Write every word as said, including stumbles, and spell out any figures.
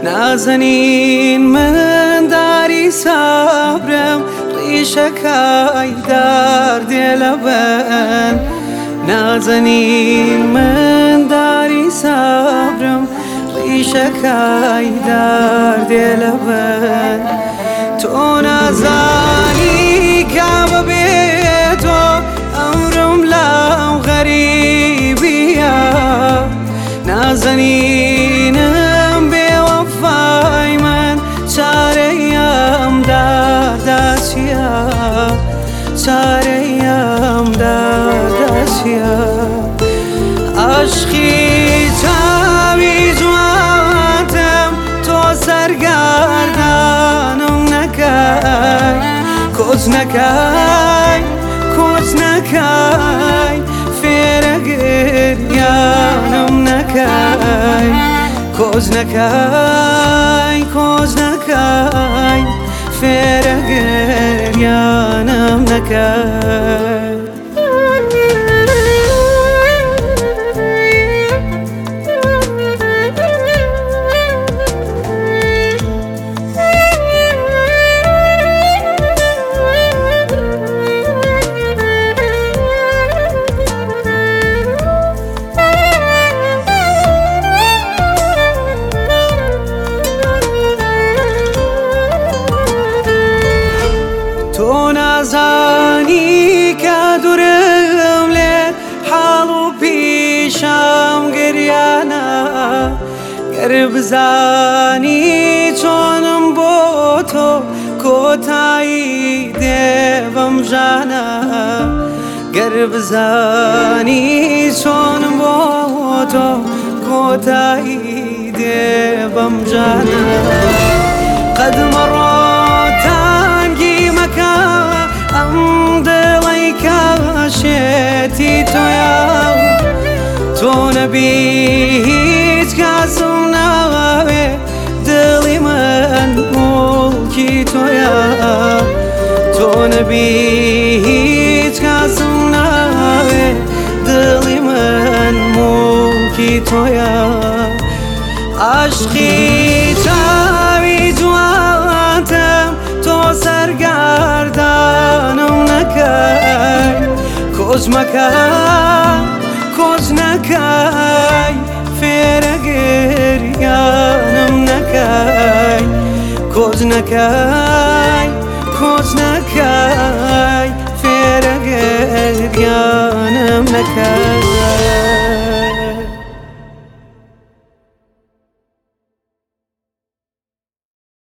نازنین من داری صبرم ریشەکەی دەردێ لەبەن نازنین من داری صبرم ریشەکەی دەردێ لەبەن تۆ نازانی کامە بێتۆ ئەمرم لەو غەریبیە نازنینم بێوەفای من چارەیەم دەردە چییە چارەیەم دەردە چییە عەشقی چاوی جوانتم تۆ سەرگەردانم نەکەی کۆچ نەکەی کۆچ نەکەی فێرە گریانم نەکەی کۆچ نەکەی کۆچ نەکەی فێرە گریانم نەکەی تۆ نازانی کە دوورم لێت حاڵ و پیشەم گریانە گەر بزانی چۆنم بۆ تۆ کۆتایی دێ بەم ژانە گەر بزانی چۆنم بۆ تۆ کۆتایی دێ بەم ژانە قەد مەڕۆ ئەم دڵی کەشێتی تۆیە تۆ نەبی هیچ کەسم ناوێ دڵی من موڵکی تۆیە تۆ نەبی هیچ کەسم ناوێ دڵی من موڵکی تۆیە عەشقی چاوی جوانتم تۆ سەرگەردانم نەکەی کۆچ مەکە کۆچ نەکەی فێرە گریانم نەکەی کۆچ نەکەی کۆچ نەکەی فێرە گریانم نەکەی